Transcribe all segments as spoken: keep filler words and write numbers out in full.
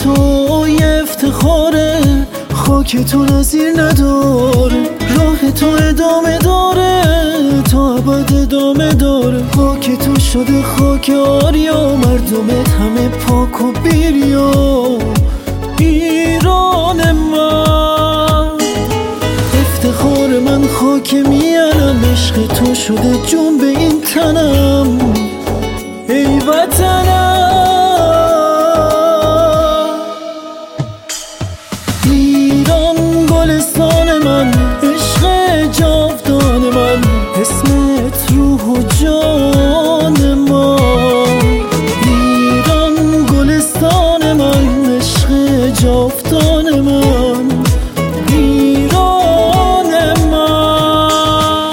تو یه افتخاره، خاک تو نظیر نداره، راه تو ادامه داره، تا ابد ادامه داره. خاک تو شده خاک آریا، مردمت همه پاک و بیریا. ایران من افتخار من، خاک میانم، عشق تو شده جون به این تنم. ای وطنم ایران، گلستان من، عشق جاودان من، اسمت روح و جان من. ایران گلستان من، عشق جاودان من، ایران من.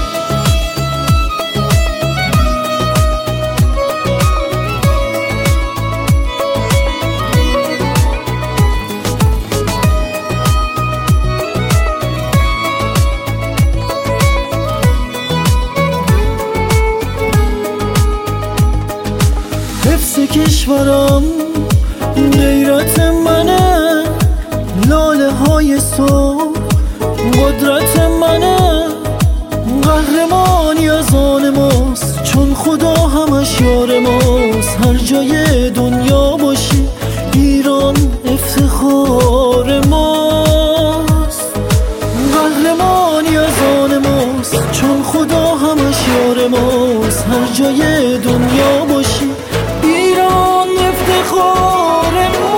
حفظ کشورم غیرت منه، لاله های صبح قدرت منه. قهرمانی از آن ماست، چون خدا همش یار ماست. هر جای دنیا باشی ایران افتخار ماست. قهرمانی از آن ماست، چون خدا همش یار ماست. هر جای دنیا باشی ایران افتخار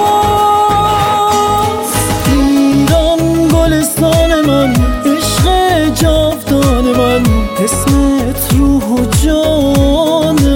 ماست. ایران گلستان من، عشق جاودان من، اسمت روح و جان